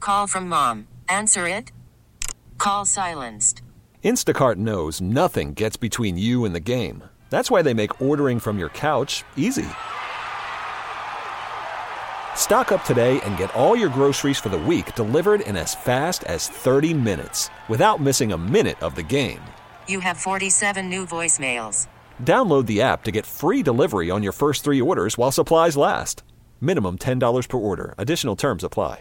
call from mom. Answer it. Call silenced. Instacart knows nothing gets between you and the game. That's why they make ordering from your couch easy. Stock up today and get all your groceries for the week delivered in as fast as 30 minutes without missing a minute of the game. You have 47 new voicemails. Download the app to get free delivery on your first 3 orders while supplies last. Minimum $10 per order. Additional terms apply.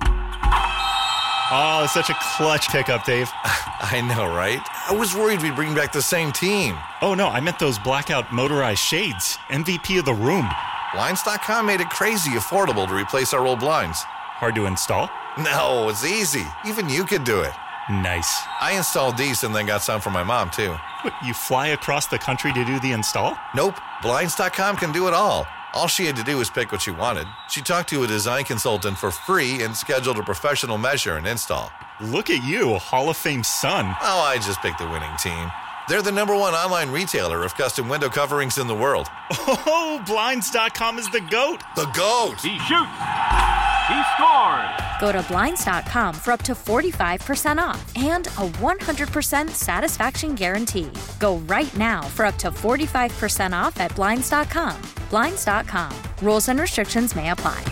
Oh, such a clutch pickup, Dave. I know, right? I was worried we'd bring back the same team. Oh, no, I meant those blackout motorized shades. MVP of the room. Blinds.com made it crazy affordable to replace our old blinds. Hard to install? No, it's easy. Even you could do it. Nice. I installed these and then got some for my mom, too. What, you fly across the country to do the install? Nope. Blinds.com can do it all. All she had to do was pick what she wanted. She talked to a design consultant for free and scheduled a professional measure and install. Look at you, Hall of Fame son. Oh, I just picked the winning team. They're the #1 online retailer of custom window coverings in the world. Oh, Blinds.com is the GOAT. The GOAT. He shoots. He scores. Go to Blinds.com for up to 45% off and a 100% satisfaction guarantee. Go right now for up to 45% off at Blinds.com. Blinds.com. Rules and restrictions may apply.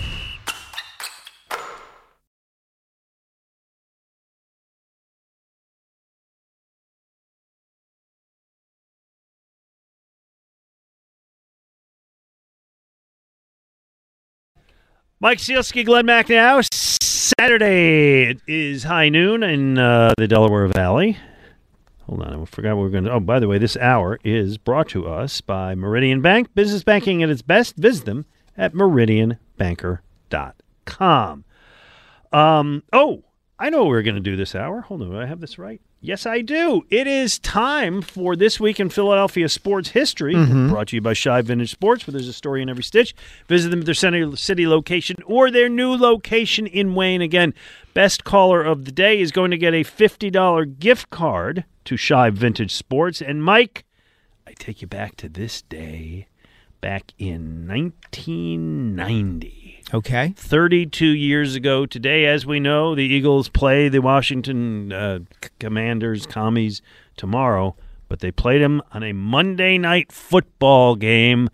Mike Sealski, Glenn McNow. Saturday, it is high noon in the Delaware Valley. Hold on, I forgot what we were going to... Oh, by the way, this hour is brought to us by Meridian Bank. Business banking at its best. Visit them at meridianbanker.com. Oh, I know what we're going to do this hour. Hold on, do I have this right? Yes, I do. It is time for This Week in Philadelphia Sports History, brought to you by Shibe Vintage Sports, where there's a story in every stitch. Visit them at their Center City location or their new location in Wayne. Again, best caller of the day is going to get a $50 gift card to Shibe Vintage Sports. And, Mike, I take you back to this day, back in 1990. Okay. 32 years ago today, as we know, the Eagles play the Washington Commanders, Commies, tomorrow, but they played them on a Monday night football game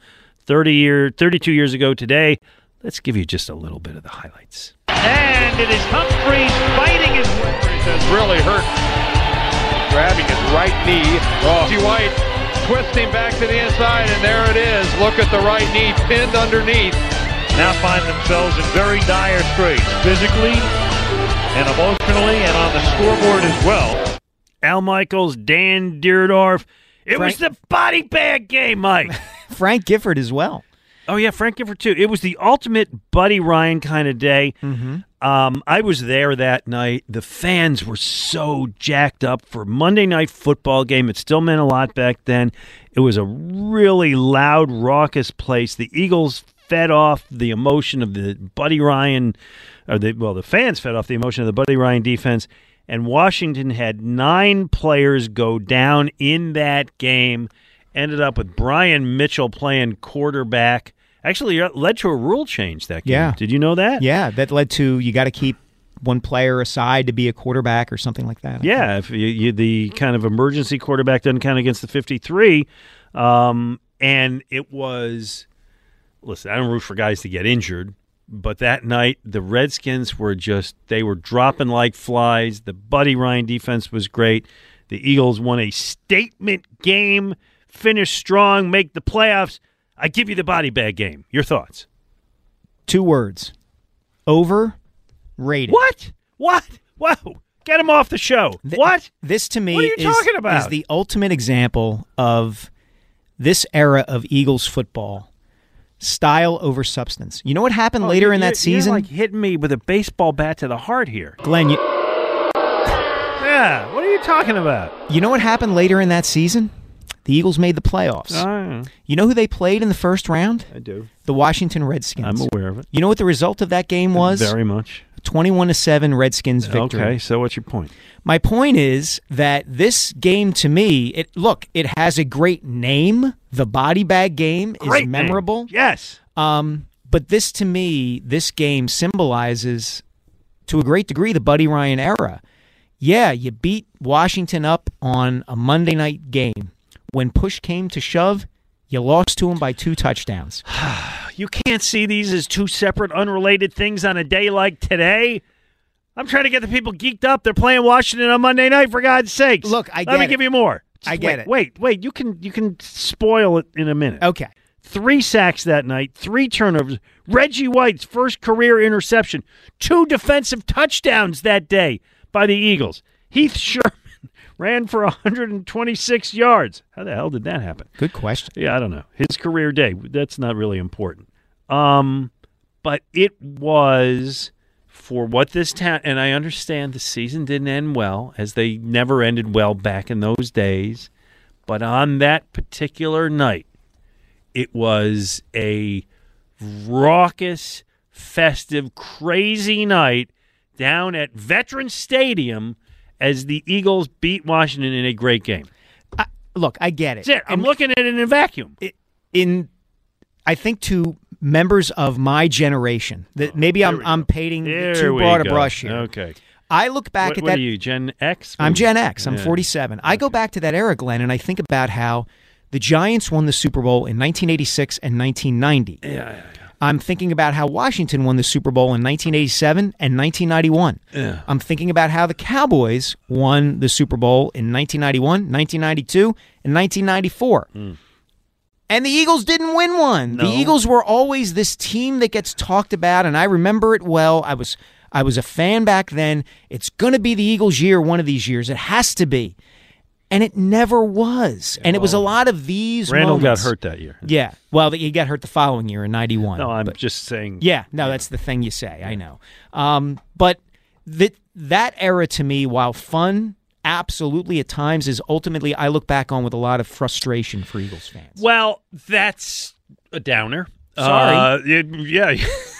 32 years ago today. Let's give you just a little bit of the highlights. And it is Humphreys fighting his way. Has really hurt. Grabbing his right knee. T. White twisting back to the inside, and there it is. Look at the right knee pinned underneath. Now find themselves in very dire straits, physically and emotionally, and on the scoreboard as well. Al Michaels, Dan Dierdorf. It was the body bag game, Mike. Frank Gifford as well. Oh, yeah, Frank Gifford, too. It was the ultimate Buddy Ryan kind of day. I was there that night. The fans were so jacked up for Monday night football game. It still meant a lot back then. It was a really loud, raucous place. The Eagles fed off the emotion of the Buddy Ryan, the fans fed off the emotion of the Buddy Ryan defense, and Washington had 9 players go down in that game. Ended up with Brian Mitchell playing quarterback. Actually, it led to a rule change that game. Yeah. Did you know that? Yeah, that led to you got to keep one player aside to be a quarterback or something like that. Yeah, if the kind of emergency quarterback doesn't count against the 53. And it was... Listen, I don't root for guys to get injured, but that night the Redskins were they were dropping like flies. The Buddy Ryan defense was great. The Eagles won a statement game, finished strong, make the playoffs. I give you the body bag game. Your thoughts? 2 words. Overrated. What? Whoa. Get him off the show. What? This to me what are you talking about? Is the ultimate example of this era of Eagles football. Style over substance. You know what happened later in that season? You're like hitting me with a baseball bat to the heart here. Glenn, yeah, what are you talking about? You know what happened later in that season? The Eagles made the playoffs. You know who they played in the first round? I do. The Washington Redskins. I'm aware of it. You know what the result of that game was? Very much. 21-7 Redskins victory. Okay, so what's your point? My point is that this game to me, it has a great name. The body bag game is memorable. Yes. But this to me, this game symbolizes to a great degree, the Buddy Ryan era. Yeah, you beat Washington up on a Monday night game. When push came to shove, you lost to them by 2 touchdowns. You can't see these as 2 separate, unrelated things on a day like today. I'm trying to get the people geeked up. They're playing Washington on Monday night, for God's sakes. Look, I get Let me it. give you more. I get it. Wait. You can spoil it in a minute. Okay. 3 sacks that night, 3 turnovers. Reggie White's first career interception. 2 defensive touchdowns that day by the Eagles. Heath Sherman ran for 126 yards. How the hell did that happen? Good question. Yeah, I don't know. His career day, that's not really important. But it was for what this town, and I understand the season didn't end well, as they never ended well back in those days. But on that particular night, it was a raucous, festive, crazy night down at Veterans Stadium as the Eagles beat Washington in a great game. Look, I get it. That's it. I'm looking at it in a vacuum. I think to members of my generation, that maybe I'm painting too broad a brush here. Okay. I look back at that. What are you, Gen X? I'm Gen X. I'm 47. I go back to that era, Glenn, and I think about how the Giants won the Super Bowl in 1986 and 1990. Yeah. I'm thinking about how Washington won the Super Bowl in 1987 and 1991. Yeah. I'm thinking about how the Cowboys won the Super Bowl in 1991, 1992, and 1994. And the Eagles didn't win one. No. The Eagles were always this team that gets talked about, and I remember it well. I was a fan back then. It's going to be the Eagles' year one of these years. It has to be. And it never was. And it was a lot of these Randall moments. got hurt that year. Yeah. Well, he got hurt the following year in 91. No, I'm just saying. Yeah. No, that's the thing you say. I know. But that era to me, while fun, absolutely at times, is ultimately I look back on with a lot of frustration for Eagles fans. Well, that's a downer. Sorry. Yeah.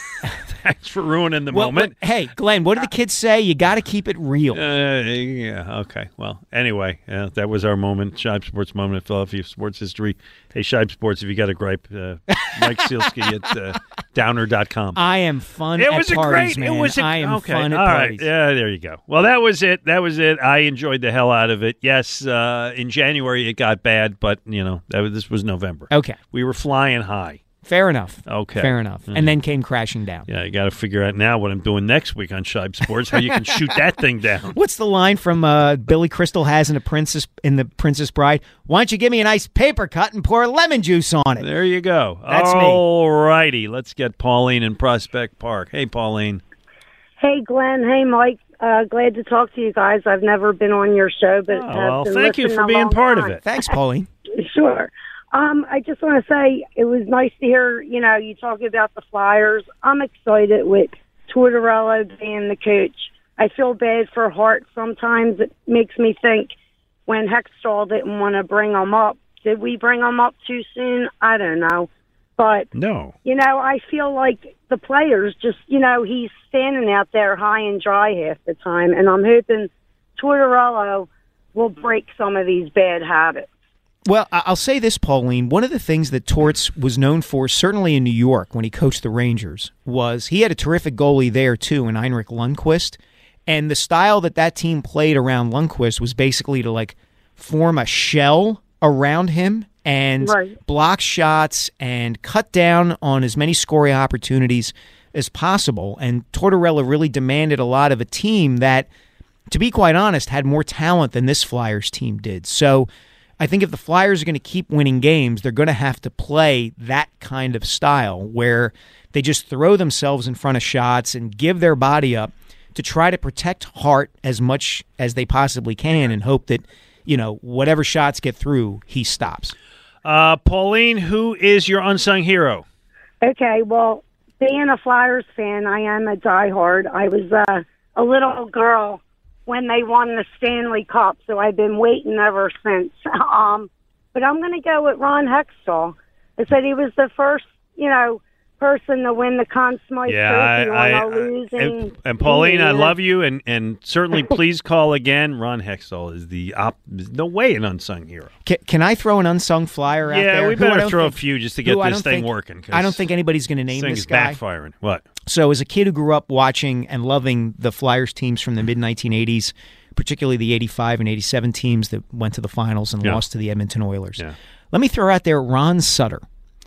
Thanks for ruining the moment. Hey, Glenn, what do the kids say? You got to keep it real. Yeah, okay. Well, anyway, that was our moment, Shibe Sports moment of Philadelphia sports history. Hey, Shibe Sports, if you got a gripe, Mike Sealski at downer.com. I am fun it at was parties, a great, man. It was I am okay, fun at all parties. Right. Yeah, there you go. Well, that was it. I enjoyed the hell out of it. Yes, in January it got bad, but, this was November. Okay. We were flying high. Fair enough. Okay. Fair enough. And then came crashing down. Yeah, you got to figure out now what I'm doing next week on Shibe Sports, how you can shoot that thing down. What's the line from Billy Crystal has in The Princess Bride? Why don't you give me a nice paper cut and pour lemon juice on it? There you go. That's me. All righty. Let's get Pauline in Prospect Park. Hey, Pauline. Hey, Glenn. Hey, Mike. Glad to talk to you guys. I've never been on your show, but thank you for being part of it. Thanks, Pauline. Sure. I just want to say it was nice to hear, you talking about the Flyers. I'm excited with Tortorella being the coach. I feel bad for Hart. Sometimes it makes me think when Hextall didn't want to bring him up, did we bring him up too soon? I don't know. But, no. I feel like the players just, he's standing out there high and dry half the time. And I'm hoping Tortorella will break some of these bad habits. Well, I'll say this, Pauline. One of the things that Torts was known for, certainly in New York when he coached the Rangers, was he had a terrific goalie there, too, in Heinrich Lundqvist. And the style that team played around Lundqvist was basically to, form a shell around him and block shots and cut down on as many scoring opportunities as possible. And Tortorella really demanded a lot of a team that, to be quite honest, had more talent than this Flyers team did. So I think if the Flyers are going to keep winning games, they're going to have to play that kind of style where they just throw themselves in front of shots and give their body up to try to protect Hart as much as they possibly can and hope that, whatever shots get through, he stops. Pauline, who is your unsung hero? Okay, well, being a Flyers fan, I am a diehard. I was a little girl when they won the Stanley Cup, so I've been waiting ever since. But I'm going to go with Ron Hextall. I said he was the first, person to win the Conn Smythe Trophy on a losing. And Pauline, I team. love you, and certainly please call again. Ron Hextall is there's no way an unsung hero. Can I throw an unsung flyer out there? Yeah, we better throw a few just to get this thing working. I don't think anybody's going to name this guy. Backfiring. What? So as a kid who grew up watching and loving the Flyers teams from the mid-1980s, particularly the 85 and 87 teams that went to the finals and lost to the Edmonton Oilers, let me throw out there Ron Sutter.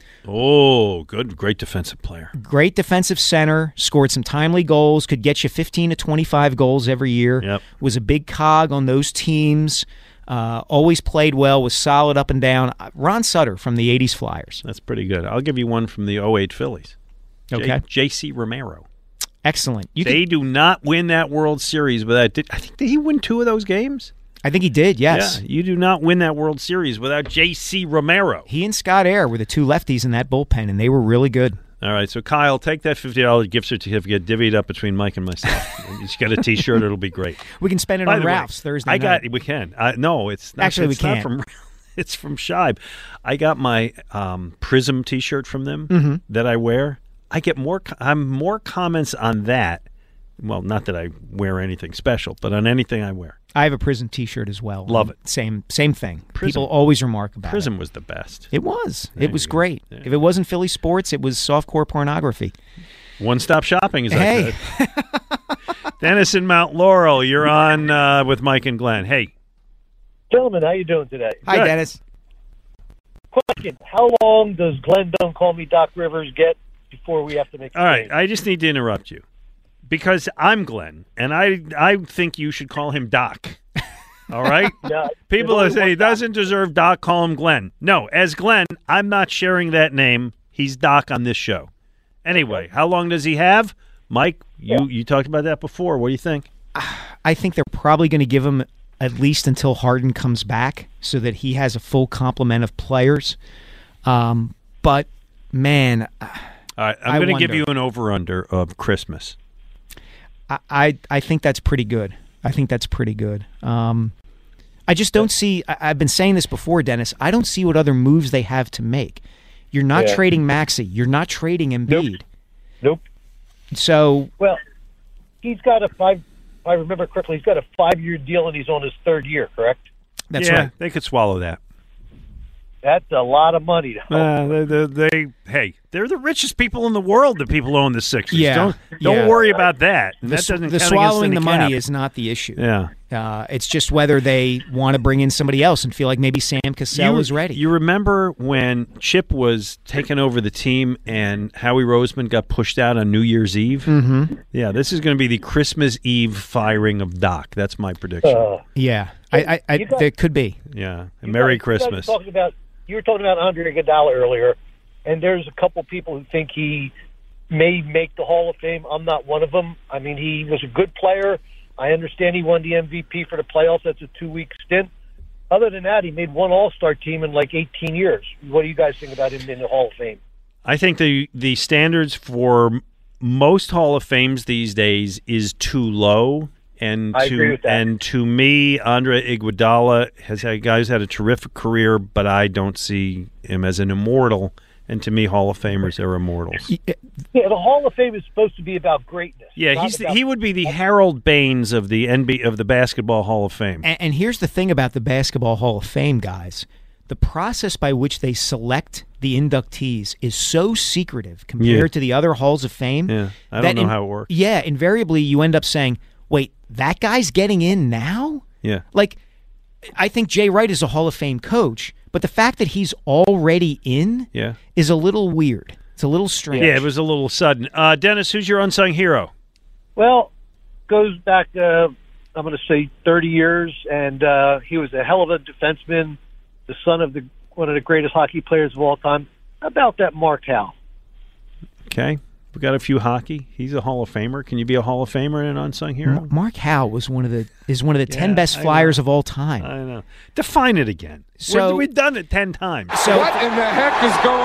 Oh, great defensive player. Great defensive center, scored some timely goals, could get you 15 to 25 goals every year. Yep. Was a big cog on those teams. Always played well, was solid up and down. Ron Sutter from the 80s Flyers. That's pretty good. I'll give you one from the 08 Phillies. Okay. J.C. Romero. Excellent. They do not win that World Series without. I think did he win 2 of those games? I think he did, yes. Yeah, you do not win that World Series without J.C. Romero. He and Scott Air were the 2 lefties in that bullpen, and they were really good. All right, so Kyle, take that $50 gift certificate, divvy it up between Mike and myself. He's got a T-shirt; it'll be great. We can spend it on Ralph's Thursday night. We can. No, it's not. Actually, it's we not can't. It's from Shibe. I got my Prism T-shirt from them that I wear. I get more comments on that. Well, not that I wear anything special, but on anything I wear. I have a Prism T-shirt as well. Love it. Same thing. Prism. People always remark about Prism it. was the best. It was. It was great. Yeah. If it wasn't Philly sports, it was softcore pornography. One-stop shopping, as I said. Dennis in Mount Laurel, you're on with Mike and Glenn. Hey. Gentlemen, how you doing today? Hi, Good. Dennis. Question, how long does Glenn Don't Call Me Doc Rivers get before we have to make a All right, change? I just need to interrupt you. Because I'm Glenn, and I think you should call him Doc. All right? Yeah, People that say he doesn't deserve Doc, call him Glenn. No, as Glenn, I'm not sharing that name. He's Doc on this show. Anyway, how long does he have? Mike, you talked about that before. What do you think? I think they're probably going to give him at least until Harden comes back so that he has a full complement of players. But, man, all right, I'm going to give you an over-under of Christmas. I think that's pretty good. I just don't see. I've been saying this before, Dennis. I don't see what other moves they have to make. You're not trading Maxey. You're not trading Embiid. Nope. So, well, he's got if I remember correctly, he's got a 5-year deal and he's on his 3rd year, correct? That's right. They could swallow that. That's a lot of money. They're the richest people in the world. The people who own the Sixers. Yeah. Don't worry about that. That doesn't the count swallowing the against money cap. is not the issue. Yeah. It's just whether they want to bring in somebody else and feel like maybe Sam Cassell is ready. You remember when Chip was taking over the team and Howie Roseman got pushed out on New Year's Eve? Mm-hmm. Yeah, this is going to be the Christmas Eve firing of Doc. That's my prediction. Yeah. There could be. Yeah. And Merry Christmas. You were talking about Andre Iguodala earlier, and there's a couple people who think he may make the Hall of Fame. I'm not one of them. I mean, he was a good player. I understand he won the MVP for the playoffs. That's a 2-week stint. Other than that, he made one All-Star team in like 18 years. What do you guys think about him in the Hall of Fame? I think the standards for most Hall of Fames these days is too low. I agree with that. And to me, Andre Iguodala has had a terrific career, but I don't see him as an immortal. And to me, Hall of Famers are immortals. Yeah, the Hall of Fame is supposed to be about greatness. Yeah, he would be the Harold Baines of the Basketball Hall of Fame. And here's the thing about the Basketball Hall of Fame, guys. The process by which they select the inductees is so secretive compared to the other Halls of Fame. Yeah, I don't know how it works. Yeah, invariably you end up saying, wait, that guy's getting in now? Yeah. Like, I think Jay Wright is a Hall of Fame coach, but the fact that he's already in is a little weird. It's a little strange. Yeah, it was a little sudden. Dennis, who's your unsung hero? Well, goes back, I'm going to say 30 years, and he was a hell of a defenseman, the son of one of the greatest hockey players of all time. How about that Mark Howe? Okay. We got a few hockey. He's a Hall of Famer. Can you be a Hall of Famer and an unsung hero? Mark Howe was one of the 10 best Flyers of all time. I know. Define it again. So we've done it 10 times. So what in the heck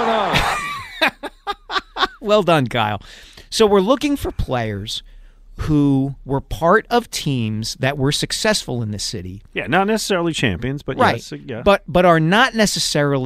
is going on? Well done, Kyle. So we're looking for players who were part of teams that were successful in this city. Yeah, not necessarily champions, but right. yes. Yeah. But are not necessarily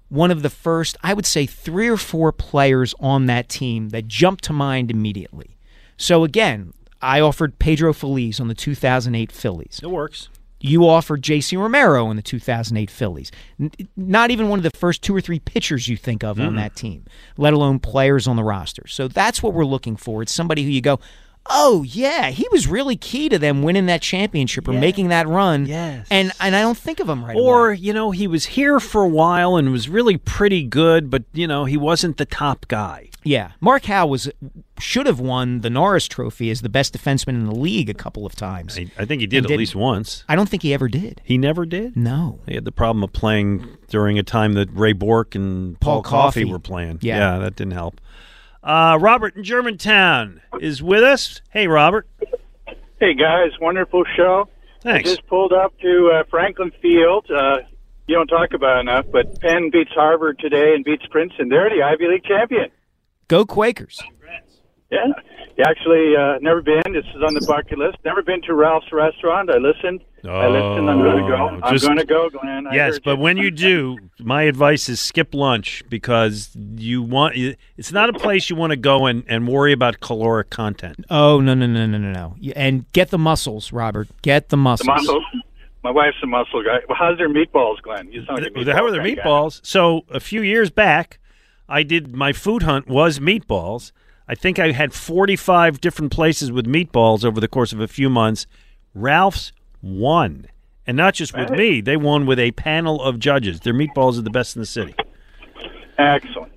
one of the first, I would say, 3 or 4 players on that team that jumped to mind immediately. So again, I offered Pedro Feliz on the 2008 Phillies. It works. You offered J.C. Romero in the 2008 Phillies. Not even one of the first 2 or 3 pitchers you think of on that team, let alone players on the roster. So that's what we're looking for. It's somebody who you go, oh, yeah, he was really key to them winning that championship or making that run. Yes. And I don't think of him right away. Or, he was here for a while and was really pretty good, but, he wasn't the top guy. Yeah. Mark Howe should have won the Norris Trophy as the best defenseman in the league a couple of times. I think he did at least once. I don't think he ever did. He never did? No. He had the problem of playing during a time that Ray Bork and Paul Coffey were playing. Yeah, that didn't help. Robert in Germantown is with us. Hey, Robert. Hey, guys. Wonderful show. Thanks. I just pulled up to Franklin Field. You don't talk about it enough, but Penn beats Harvard today and beats Princeton. They're the Ivy League champion. Go Quakers. Yeah. Actually, never been. This is on the bucket list. Never been to Ralph's Restaurant. I listened. I'm going to go. I'm going to go, Glenn. Yes, but when you do, my advice is skip lunch because it's not a place you want to go and worry about caloric content. Oh, no. And get the muscles, Robert. Get the muscles. The muscles. My wife's a muscle guy. Well, how's their meatballs, Glenn? You sound like a meatball How are their meatballs? So a few years back, I did my food hunt was meatballs. I think I had 45 different places with meatballs over the course of a few months. Ralph's won. And not just with me. They won with a panel of judges. Their meatballs are the best in the city. Excellent.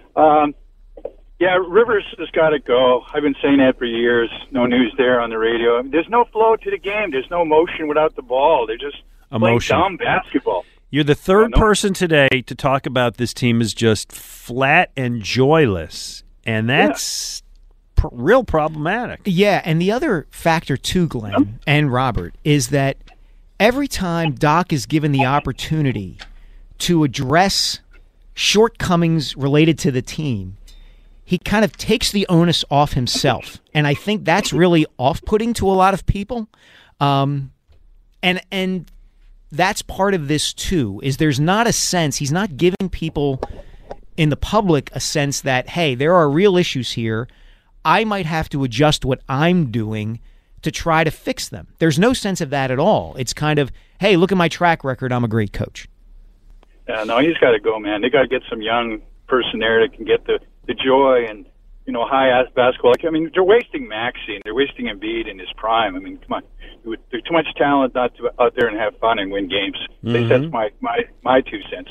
Yeah, Rivers has got to go. I've been saying that for years. No news there on the radio. There's no flow to the game. There's no motion without the ball. They're just playing dumb basketball. You're the third person today to talk about this team is just flat and joyless. And that's real problematic. Yeah, and the other factor too, Glenn and Robert, is that every time Doc is given the opportunity to address shortcomings related to the team, he kind of takes the onus off himself. And I think that's really off-putting to a lot of people. And that's part of this too, is there's not a sense, he's not giving people in the public a sense that, hey, there are real issues here. I might have to adjust what I'm doing to try to fix them. There's no sense of that at all. It's kind of, hey, look at my track record. I'm a great coach. No, he's got to go, man. They got to get some young person there that can get the joy and, high-ass basketball. I mean, they're wasting Maxey and they're wasting Embiid in his prime. I mean, come on. There's too much talent not to out there and have fun and win games. At least that's my 2 cents.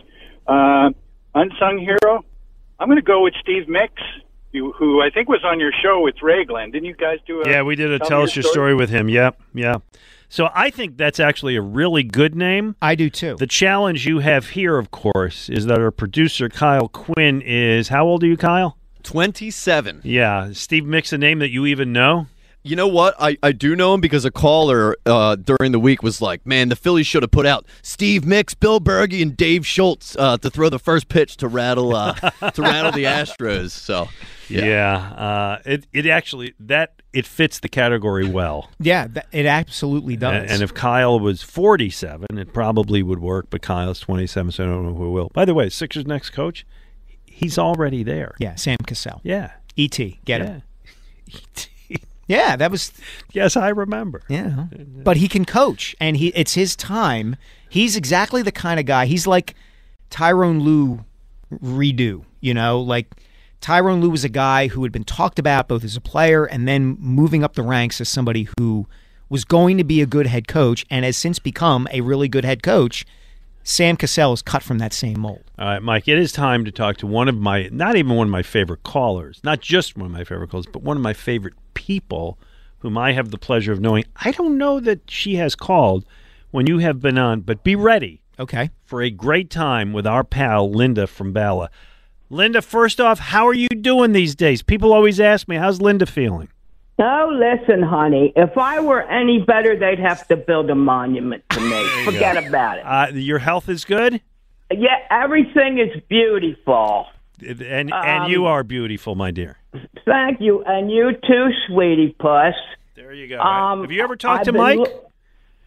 Unsung hero, I'm going to go with Steve Mix, who I think was on your show with Ray, Glenn. Didn't you guys do Yeah, we did a Tell Us Your Story with him. Yep. So I think that's actually a really good name. I do too. The challenge you have here, of course, is that our producer, Kyle Quinn, is, how old are you, Kyle? 27. Yeah. Steve Mix, a name that you even know? You know what? I do know him because a caller during the week was like, man, the Phillies should have put out Steve Mix, Bill Berge, and Dave Schultz to throw the first pitch to rattle the Astros. So, yeah. It actually, it fits the category well. Yeah, it absolutely does. And if Kyle was 47, it probably would work, but Kyle's 27, so I don't know who will. By the way, Sixers' next coach, he's already there. Yeah, Sam Cassell. Yeah. E.T., get him. E.T. Yeah, that was... Yes, I remember. Yeah. But he can coach, and it's his time. He's exactly the kind of guy. He's like Tyrone Lue redo, Like Tyrone Lue was a guy who had been talked about both as a player and then moving up the ranks as somebody who was going to be a good head coach and has since become a really good head coach. Sam Cassell is cut from that same mold. All right, Mike, it is time to talk to not even one of my favorite callers, not just one of my favorite callers, but one of my favorite people whom I have the pleasure of knowing. I don't know that she has called when you have been on, but be ready. Okay. For a great time with our pal, Linda from Bala. Linda, first off, how are you doing these days? People always ask me, how's Linda feeling? Oh, listen, honey, if I were any better, they'd have to build a monument to me. Forget about it. Your health is good? Yeah, everything is beautiful. And you are beautiful, my dear. Thank you. And you too, sweetie puss. There you go. Have you ever talked to Mike?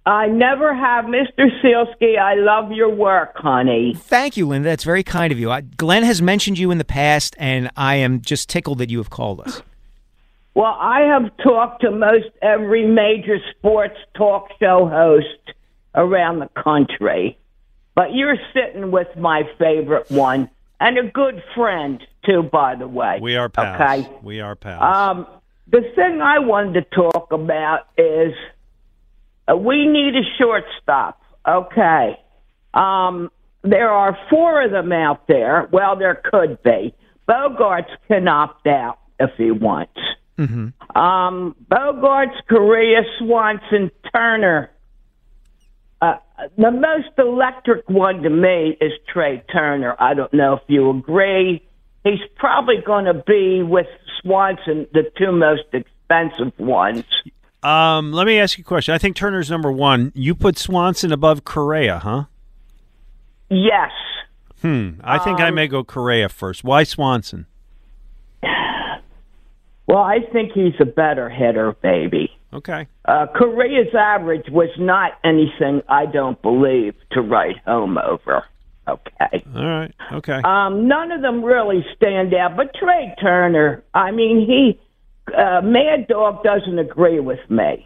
I never have. Mr. Sealski, I love your work, honey. Thank you, Linda. That's very kind of you. Glenn has mentioned you in the past, and I am just tickled that you have called us. Well, I have talked to most every major sports talk show host around the country, but you're sitting with my favorite one, and a good friend, too, by the way. We are pals. Okay? We are pals. The thing I wanted to talk about is we need a shortstop. Okay. There are 4 of them out there. Well, there could be. Bogarts can opt out if he wants. Mm-hmm. Bogarts, Correa, Swanson, Turner. The most electric one to me is Trey Turner. I don't know if you agree. He's probably going to be, with Swanson, the 2 most expensive ones. Let me ask you a question. I think Turner's number 1. You put Swanson above Correa, huh? Yes. I think I may go Correa first. Why Swanson? Well, I think he's a better hitter, baby. Okay. Correa's average was not anything, I don't believe, to write home over. Okay. All right. Okay. None of them really stand out, but Trey Turner, I mean, Mad Dog doesn't agree with me.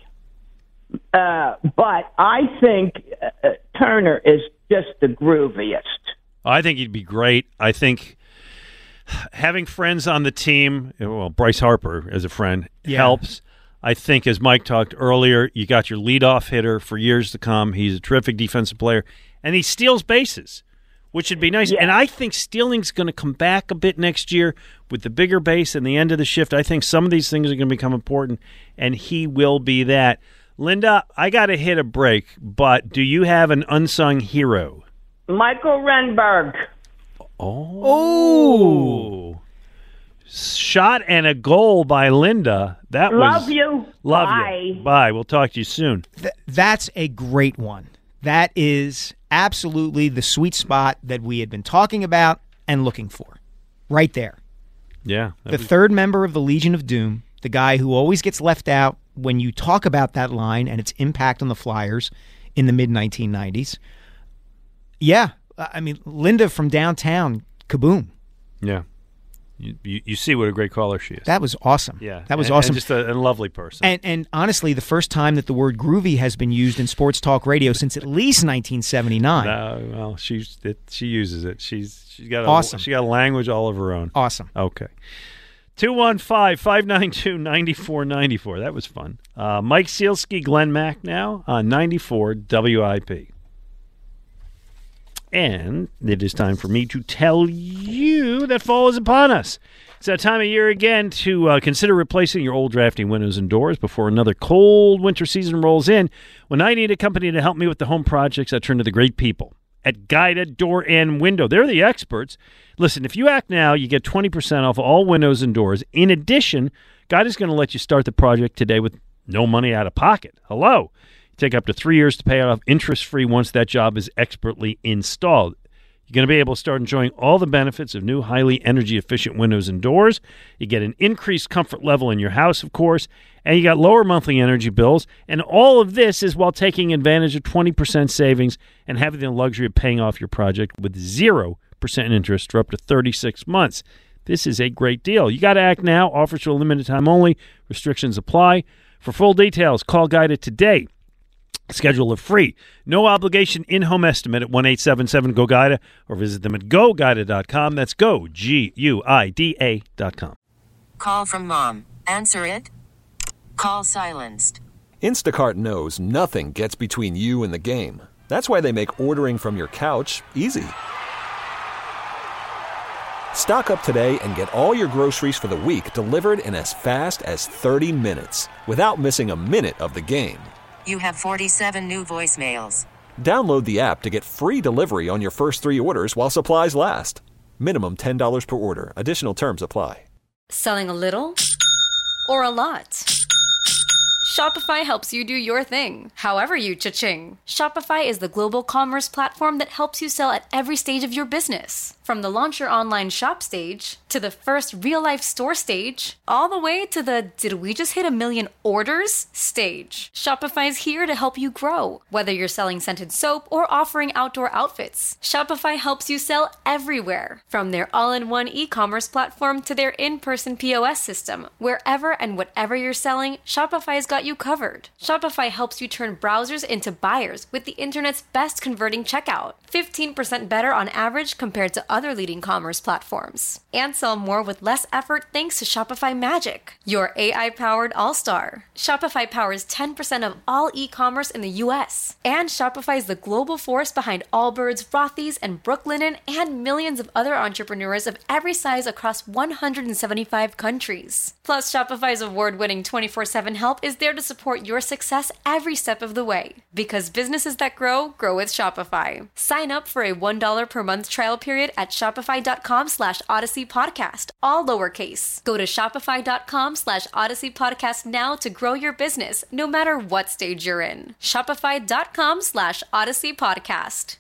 But I think Turner is just the grooviest. I think he'd be great. I think having friends on the team, well, Bryce Harper as a friend, helps. I think, as Mike talked earlier, you got your leadoff hitter for years to come. He's a terrific defensive player, and he steals bases, which would be nice. Yeah. And I think stealing's going to come back a bit next year with the bigger base and the end of the shift. I think some of these things are going to become important, and he will be that. Linda, I got to hit a break, but do you have an unsung hero? Michael Renberg. Oh. Shot and a goal by Linda. That love you. Love Bye. you. Bye. We'll talk to you soon. That's a great one. That is absolutely the sweet spot that we had been talking about and looking for. Right there. Yeah. The third member of the Legion of Doom, the guy who always gets left out when you talk about that line and its impact on the Flyers in the mid-1990s. Yeah. I mean, Linda from downtown, kaboom. Yeah. You see what a great caller she is. That was awesome. Yeah. That was awesome. And just a lovely person. And honestly, the first time that the word groovy has been used in sports talk radio since at least 1979. No, well, she uses it. She's got awesome. She got a language all of her own. Awesome. Okay. 215-592-9494. That was fun. Mike Sealski, Glenn Mack now on 94 WIP. And it is time for me to tell you that fall is upon us. It's that time of year again to consider replacing your old drafty windows and doors before another cold winter season rolls in. When I need a company to help me with the home projects, I turn to the great people at Guided Door and Window. They're the experts. Listen, if you act now, you get 20% off all windows and doors. In addition, Guided is going to let you start the project today with no money out of pocket. Hello. Take up to 3 years to pay off interest-free once that job is expertly installed. You're going to be able to start enjoying all the benefits of new highly energy-efficient windows and doors. You get an increased comfort level in your house, of course, and you got lower monthly energy bills. And all of this is while taking advantage of 20% savings and having the luxury of paying off your project with 0% interest for up to 36 months. This is a great deal. You got to act now. Offers for a limited time only. Restrictions apply. For full details, call Guided today. Schedule a free, no obligation in-home estimate at 1-877-GO-GUIDA or visit them at GoGuida.com. That's go, Guida.com. Call from mom. Answer it. Call silenced. Instacart knows nothing gets between you and the game. That's why they make ordering from your couch easy. Stock up today and get all your groceries for the week delivered in as fast as 30 minutes without missing a minute of the game. You have 47 new voicemails. Download the app to get free delivery on your first 3 orders while supplies last. Minimum $10 per order. Additional terms apply. Selling a little or a lot? Shopify helps you do your thing, however you cha-ching. Shopify is the global commerce platform that helps you sell at every stage of your business. From the launch your online shop stage, to the first real-life store stage, all the way to the did we just hit 1 million orders stage. Shopify's here to help you grow. Whether you're selling scented soap or offering outdoor outfits, Shopify helps you sell everywhere. From their all-in-one e-commerce platform to their in-person POS system, wherever and whatever you're selling, Shopify's got you covered. Shopify helps you turn browsers into buyers with the internet's best converting checkout. 15% better on average compared to other leading commerce platforms. And sell more with less effort thanks to Shopify Magic, your AI-powered all-star. Shopify powers 10% of all e-commerce in the U.S. And Shopify is the global force behind Allbirds, Rothy's, and Brooklinen, and millions of other entrepreneurs of every size across 175 countries. Plus, Shopify's award-winning 24/7 help is there to support your success every step of the way. Because businesses that grow with Shopify. Sign up for a $1 per month trial period at shopify.com/Odyssey Podcast, all lowercase. Go to shopify.com/Odyssey Podcast now to grow your business, no matter what stage you're in. Shopify.com/Odyssey Podcast.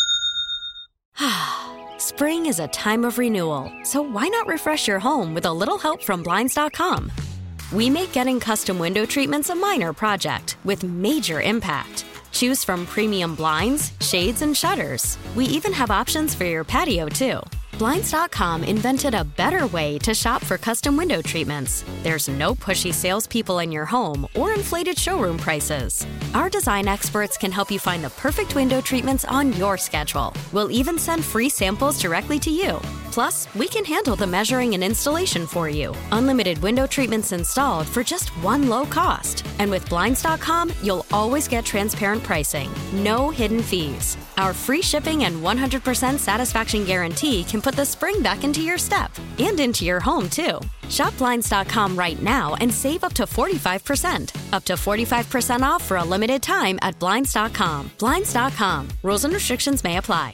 Spring is a time of renewal, so why not refresh your home with a little help from Blinds.com? We make getting custom window treatments a minor project with major impact. Choose from premium blinds, shades, and shutters. We even have options for your patio, too. Blinds.com invented a better way to shop for custom window treatments. There's no pushy salespeople in your home or inflated showroom prices. Our design experts can help you find the perfect window treatments on your schedule. We'll even send free samples directly to you. Plus, we can handle the measuring and installation for you. Unlimited window treatments installed for just one low cost. And with Blinds.com, you'll always get transparent pricing. No hidden fees. Our free shipping and 100% satisfaction guarantee can put the spring back into your step and into your home, too. Shop Blinds.com right now and save up to 45%. Up to 45% off for a limited time at Blinds.com. Blinds.com. Rules and restrictions may apply.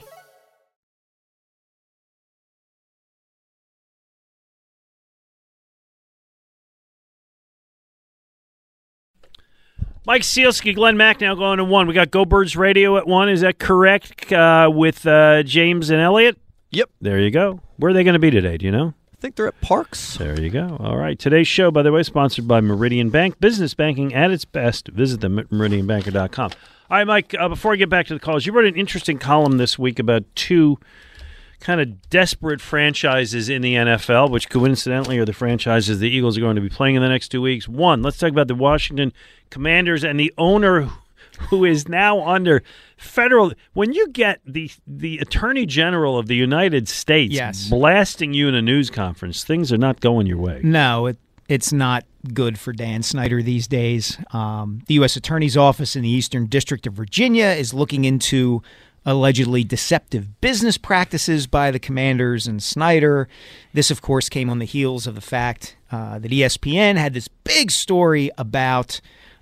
Mike Sealski, Glenn Mack now going to 1. We got Go Birds Radio at 1. Is that correct? With James and Elliot? Yep. There you go. Where are they going to be today? Do you know? I think they're at Parks. There you go. All right. Today's show, by the way, sponsored by Meridian Bank. Business banking at its best. Visit them at meridianbanker.com. All right, Mike, before I get back to the calls, you wrote an interesting column this week about two kind of desperate franchises in the NFL, which coincidentally are the franchises the Eagles are going to be playing in the next 2 weeks. One, let's talk about the Washington Commanders and the owner who is now under federal. When you get the Attorney General of the United States blasting you in a news conference, things are not going your way. No, it's not good for Dan Snyder these days. The U.S. Attorney's Office in the Eastern District of Virginia is looking into allegedly deceptive business practices by the Commanders and Snyder. This, of course, came on the heels of the fact that ESPN had this big story about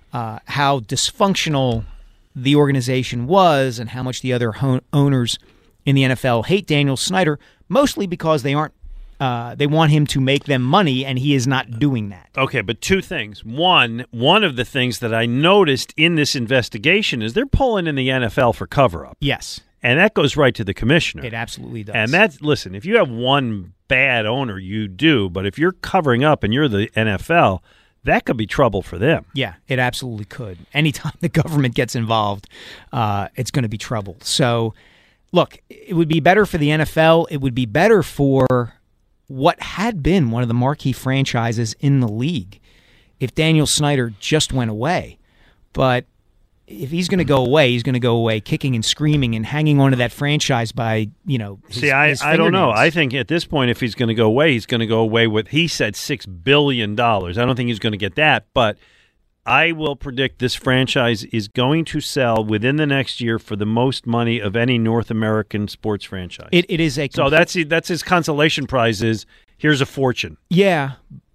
how dysfunctional the organization was and how much the other owners in the NFL hate Daniel Snyder, mostly because they aren't. They want him to make them money, and he is not doing that. Okay, but two things. One of the things that I noticed in this investigation is they're pulling in the NFL for cover-up. Yes. And that goes right to the commissioner. It absolutely does. And listen, if you have one bad owner, you do. But if you're covering up and you're the NFL, that could be trouble for them. Yeah, it absolutely could. Anytime the government gets involved, it's going to be trouble. So, look, it would be better for the NFL. It would be better for what had been one of the marquee franchises in the league if Daniel Snyder just went away. But if he's going to go away, he's going to go away kicking and screaming and hanging on to that franchise by, his I don't know. I think at this point, if he's going to go away, he's going to go away with, he said, $6 billion. I don't think he's going to get that, but I will predict this franchise is going to sell within the next year for the most money of any North American sports franchise. It is a so that's his consolation prize is here's a fortune. Yeah,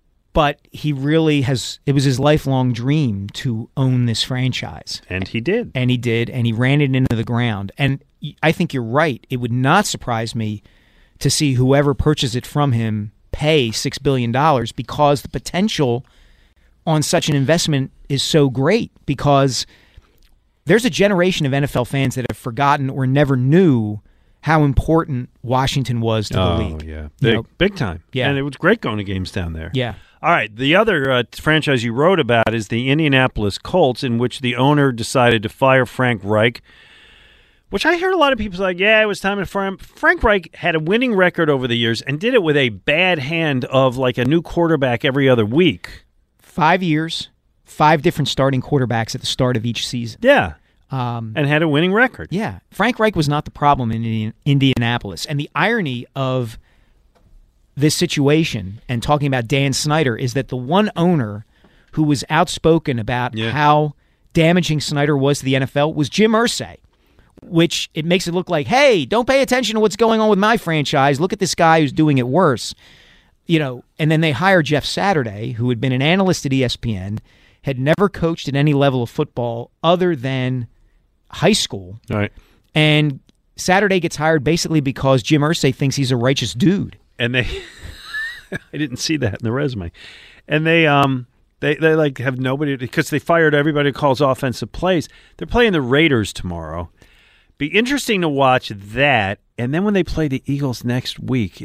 but he really has. It was his lifelong dream to own this franchise, and he did. And he ran it into the ground. And I think you're right. It would not surprise me to see whoever purchased it from him pay $6 billion because the potential on such an investment is so great, because there's a generation of NFL fans that have forgotten or never knew how important Washington was to the league. Yeah, big time. Yeah. And it was great going to games down there. Yeah. All right, the other franchise you wrote about is the Indianapolis Colts, in which the owner decided to fire Frank Reich, which I hear a lot of people say, like, yeah, it was time to fire him. Frank Reich had a winning record over the years and did it with a bad hand of like a new quarterback every other week. 5 years, 5 different starting quarterbacks at the start of each season. Yeah. And had a winning record. Yeah. Frank Reich was not the problem in Indianapolis. And the irony of this situation, and talking about Dan Snyder, is that the one owner who was outspoken about how damaging Snyder was to the NFL was Jim Irsay, which it makes it look like, hey, don't pay attention to what's going on with my franchise. Look at this guy who's doing it worse. And then they hired Jeff Saturday, who had been an analyst at ESPN, had never coached at any level of football other than high school. All right. And Saturday gets hired basically because Jim Irsay thinks he's a righteous dude. And they I didn't see that in the resume. And they like have nobody, because they fired everybody who calls offensive plays. They're playing the Raiders tomorrow. Be interesting to watch that. And then when they play the Eagles next week,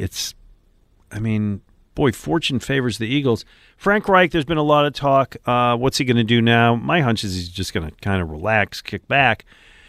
fortune favors the Eagles. Frank Reich, there's been a lot of talk. What's he going to do now? My hunch is he's just going to kind of relax, kick back.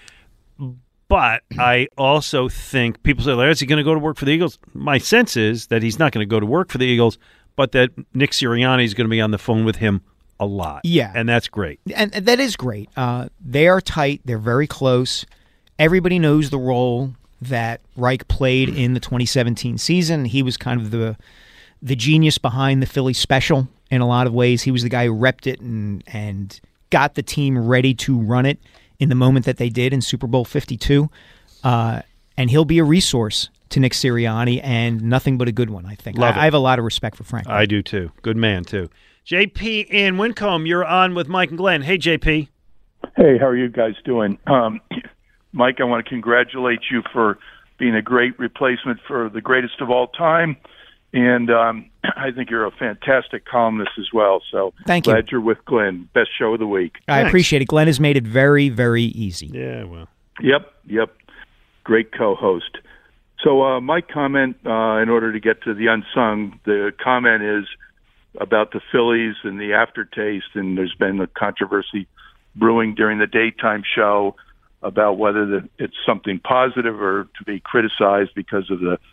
But I also think people say, is he going to go to work for the Eagles? My sense is that he's not going to go to work for the Eagles, but that Nick Sirianni is going to be on the phone with him a lot. Yeah. And that's great. And that is great. They are tight. They're very close. Everybody knows the role that Reich played in the 2017 season. He was kind of the genius behind the Philly special in a lot of ways. He was the guy who repped it and got the team ready to run it in the moment that they did in Super Bowl 52. And he'll be a resource to Nick Sirianni, and nothing but a good one, I think. I have a lot of respect for Frank. I do, too. Good man, too. JP in Wincombe, you're on with Mike and Glenn. Hey, JP. Hey, how are you guys doing? Mike, I want to congratulate you for being a great replacement for the greatest of all time. And I think you're a fantastic columnist as well. So thank you. Glad you're with Glenn. Best show of the week. I appreciate it. Glenn has made it very, very easy. Yeah, well. Yep. Great co-host. So my comment, in order to get to the unsung, the comment is about the Phillies and the aftertaste. And there's been a controversy brewing during the daytime show about whether it's something positive or to be criticized because of the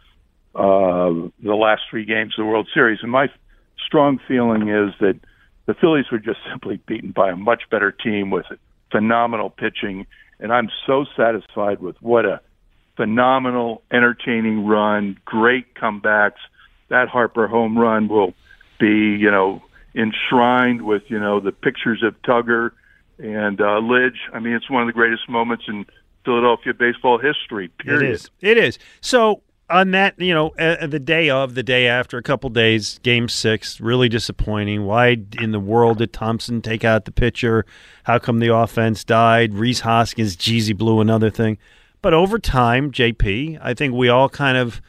last 3 games of the World Series. And my strong feeling is that the Phillies were just simply beaten by a much better team with phenomenal pitching. And I'm so satisfied with what a phenomenal, entertaining run, great comebacks. That Harper home run will be, enshrined with, the pictures of Tugger and Lidge. I mean, it's one of the greatest moments in Philadelphia baseball history, period. It is. So on that, the day after, a couple days, Game 6, really disappointing. Why in the world did Thompson take out the pitcher? How come the offense died? Rhys Hoskins, Jeezy blew another thing. But over time, JP, I think we all kind of,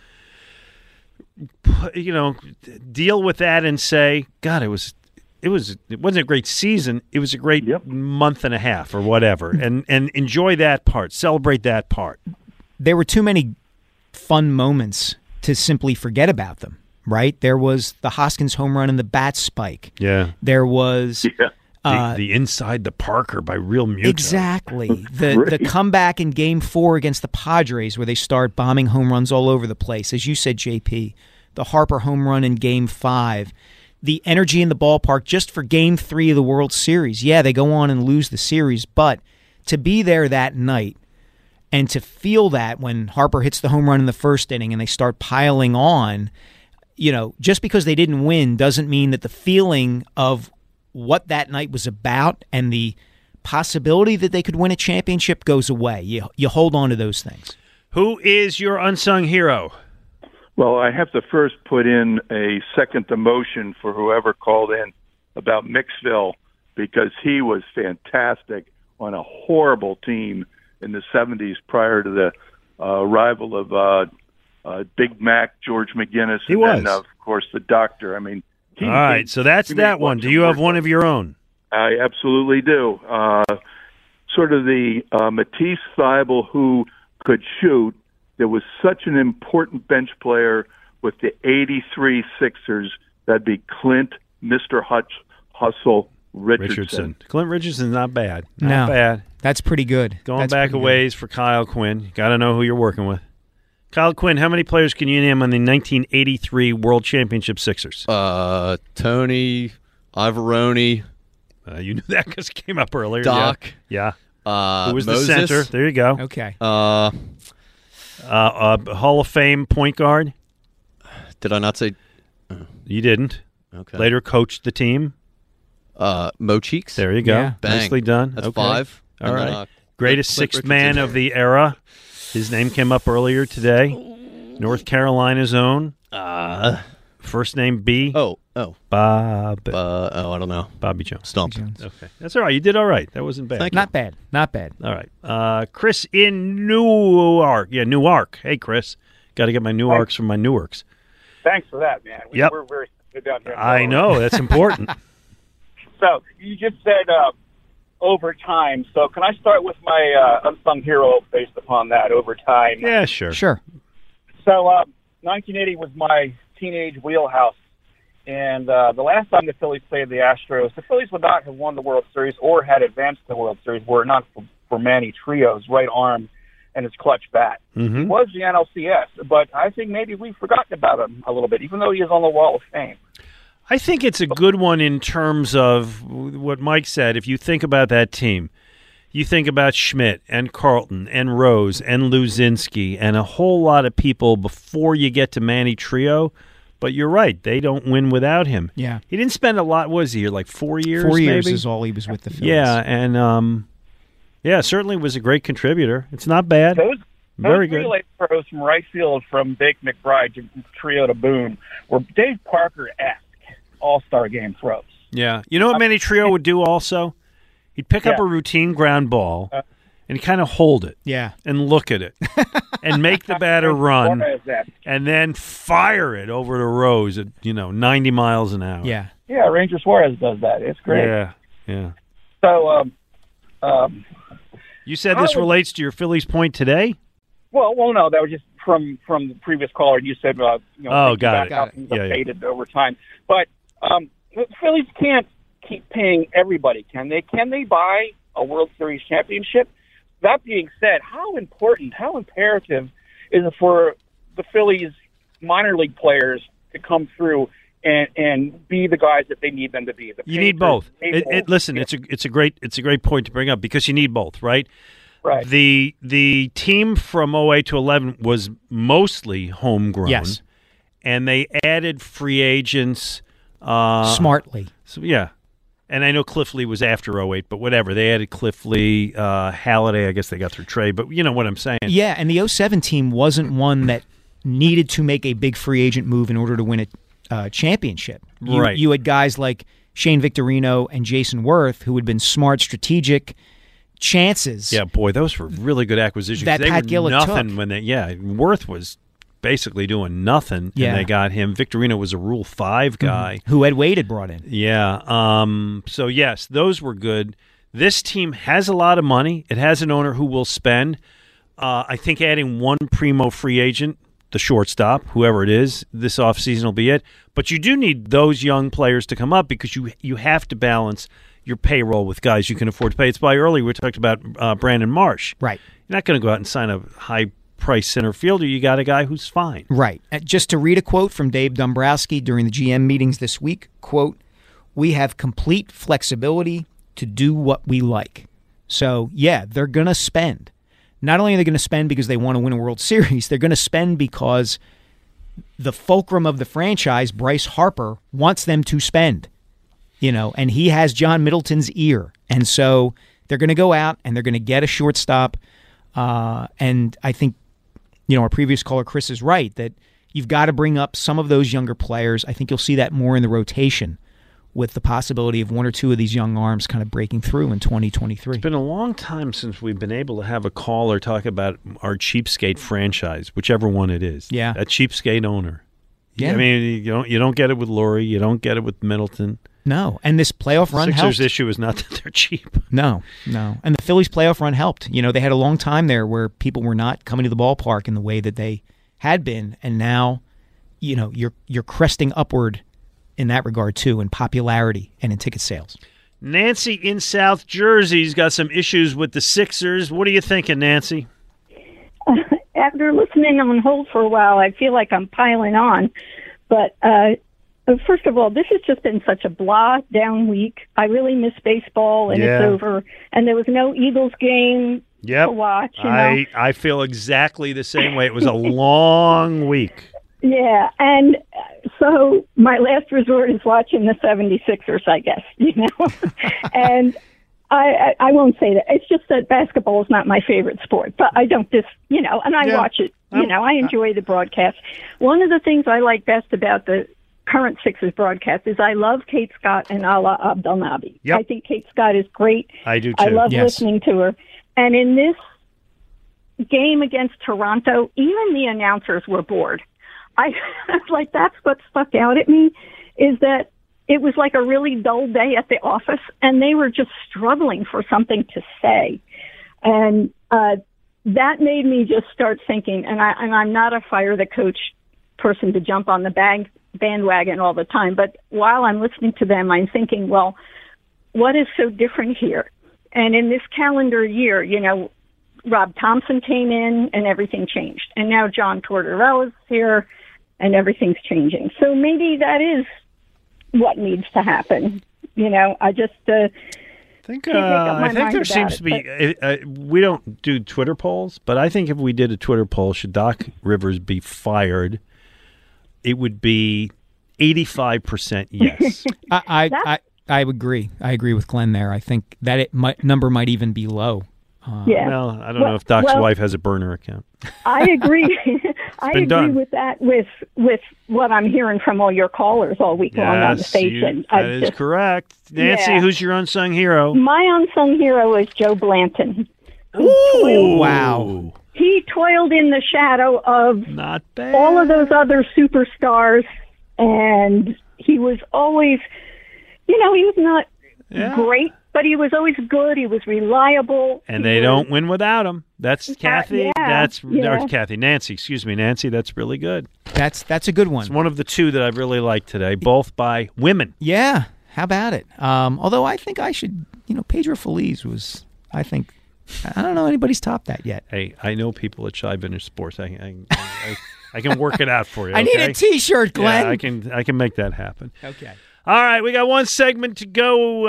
deal with that and say, God, it wasn't a great season. It was a great month and a half or whatever, and enjoy that part, celebrate that part. There were too many fun moments to simply forget about them, right? There was the Hoskins home run and the bat spike. Yeah. There was the inside the Parker by Real Muto. Exactly. The comeback in Game 4 against the Padres where they start bombing home runs all over the place. As you said, JP, the Harper home run in Game 5. The energy in the ballpark just for Game 3 of the World Series. Yeah, they go on and lose the series, but to be there that night and to feel that when Harper hits the home run in the first inning and they start piling on, just because they didn't win doesn't mean that the feeling of what that night was about and the possibility that they could win a championship goes away. You hold on to those things. Who is your unsung hero? Well, I have to first put in a second emotion for whoever called in about Mixville, because he was fantastic on a horrible team in the 70s prior to the arrival of Big Mac, George McGinnis, and then, of course, the Doctor. I mean, All right, so that's that one. Do you have one of your own? I absolutely do. Sort of the Matisse Thybulle who could shoot. There was such an important bench player with the 83 Sixers. That'd be Clint, Mr. Hustle Richardson. Clint Richardson's not bad. No, Not bad. That's pretty good. Going back a ways for Kyle Quinn. You got to know who you're working with. Kyle Quinn, how many players can you name on the 1983 World Championship Sixers? Tony, Ivaroni. You knew that because it came up earlier. Doc. Yeah. Who was Moses. the center? There you go. Okay. Hall of Fame point guard. Did I not say? You didn't. Okay. Later coached the team. Mo Cheeks. There you go. Yeah. Bang. Nicely done. That's okay. 5. All And right. then, Greatest Clint sixth man Richardson. of the era. His name came up earlier today. North Carolina's own. First name B. Oh. Bob. I don't know. Bobby Jones. Stump. Okay. That's all right. You did all right. That wasn't bad. Not bad. Not bad. All right. Chris in Newark. Yeah, Newark. Hey, Chris. Got to get my Newarks from my Newarks. Thanks for that, man. Yep. We're very good down here. I know. That's important. So you just said overtime. So can I start with my unsung hero based upon that overtime? Yeah, sure. Sure. So 1980 was my teenage wheelhouse. And the last time the Phillies played the Astros, the Phillies would not have won the World Series or had advanced to the World Series were it not for Manny Trio's right arm and his clutch bat. Mm-hmm. He was the NLCS, but I think maybe we've forgotten about him a little bit, even though he is on the Wall of Fame. I think it's a good one in terms of what Mike said. If you think about that team, you think about Schmidt and Carlton and Rose and Luzinski and a whole lot of people before you get to Manny Trio. But you're right. They don't win without him. Yeah. He didn't spend a lot, was he here, like 4 years 4 years maybe? is all he was with the Phillies. Yeah, and certainly was a great contributor. It's not bad. Very good. Relay throws from right field from Bake McBride to Trio to Boone were Dave Parker-esque all-star game throws. Yeah. You know what Manny Trio would do also? He'd pick up a routine ground ball and kind of hold it. Yeah. And look at it. And make the batter run. And then fire it over to Rose at, 90 miles an hour. Yeah. Yeah, Ranger Suarez does that. It's great. Yeah. So, you said this relates to your Phillies point today? Well, no, that was just from the previous caller. You said, got it. How things have Yeah. faded over time. But the Phillies can't keep paying everybody, can they? Can they buy a World Series championship? That being said, how imperative is it for the Phillies minor league players to come through and be the guys that they need them to be? You need both. Listen, it's a great point to bring up because you need both, right? Right. The team from 08 to 11 was mostly homegrown. Yes. And they added free agents smartly. So, yeah. And I know Cliff Lee was after 08, but whatever. They added Cliff Lee, Halliday. I guess they got through trade, but you know what I'm saying. Yeah, and the 07 team wasn't one that needed to make a big free agent move in order to win a championship. Right. You had guys like Shane Victorino and Jason Worth who had been smart, strategic chances. Yeah, boy, those were really good acquisitions. That they Pat were Gillett nothing took. when they. Worth was basically doing nothing, and they got him. Victorino was a Rule 5 guy. Who Ed Wade had brought in. Yeah. So, yes, those were good. This team has a lot of money. It has an owner who will spend. I think adding one primo free agent, the shortstop, whoever it is, this offseason will be it. But you do need those young players to come up because you have to balance your payroll with guys you can afford to pay. It's why earlier we talked about Brandon Marsh. Right. You're not going to go out and sign a high-price center fielder. You got a guy who's fine. Right. Just to read a quote from Dave Dombrowski during the GM meetings this week, quote, "We have complete flexibility to do what we like." So, yeah, they're going to spend. Not only are they going to spend because they want to win a World Series, they're going to spend because the fulcrum of the franchise, Bryce Harper, wants them to spend. And he has John Middleton's ear. And so they're going to go out and they're going to get a shortstop. And I think, our previous caller, Chris, is right that you've got to bring up some of those younger players. I think you'll see that more in the rotation with the possibility of one or two of these young arms kind of breaking through in 2023. It's been a long time since we've been able to have a caller talk about our cheapskate franchise, whichever one it is. Yeah. That cheapskate owner. Yeah. I mean, you don't get it with Laurie. You don't get it with Middleton. No, and this playoff run helped. Sixers' issue is not that they're cheap. No. And the Phillies' playoff run helped. They had a long time there where people were not coming to the ballpark in the way that they had been, and now, you're cresting upward in that regard too, in popularity and in ticket sales. Nancy in South Jersey's got some issues with the Sixers. What are you thinking, Nancy? After listening on hold for a while, I feel like I'm piling on, but first of all, this has just been such a blah down week. I really miss baseball, and it's over. And there was no Eagles game to watch. I feel exactly the same way. It was a long week. Yeah, and so my last resort is watching the 76ers, I guess, And I won't say that. It's just that basketball is not my favorite sport, but I don't and I watch it. I enjoy the broadcast. One of the things I like best about the current Sixers broadcast is I love Kate Scott and Ala Abdelnaby. Yep. I think Kate Scott is great. I do too. I love listening to her. And in this game against Toronto, even the announcers were bored. That's what stuck out at me, is that it was like a really dull day at the office, and they were just struggling for something to say. And that made me just start thinking, and I'm not a fire the coach person to jump on the bandwagon all the time, but while I'm listening to them, I'm thinking, well, what is so different here? And in this calendar year, Rob Thompson came in and everything changed. And now John Tortorella's here and everything's changing. So maybe that is what needs to happen. I just think there seems to be. We don't do Twitter polls, but I think if we did a Twitter poll, should Doc Rivers be fired, it would be 85% yes. I agree. I agree with Glenn there. I think that number might even be low. Well, I don't know if Doc's wife has a burner account. I agree. I agree with that. With what I'm hearing from all your callers all week long on the station. That is correct. Nancy, who's your unsung hero? My unsung hero is Joe Blanton. Wow. He toiled in the shadow of not bad. All of those other superstars, and he was always, he was not great, but he was always good. He was reliable. And they don't win without him. That's Kathy. Kathy. Nancy. Excuse me, Nancy. That's really good. That's a good one. It's one of the two that I really like today, both by women. Yeah. How about it? Although I think I should, Pedro Feliz was, I don't know anybody's topped that yet. Hey, I know people at Shy Vintage Sports. I can work it out for you. I need a T-shirt, Glenn. Yeah, I can make that happen. Okay. All right, we got one segment to go,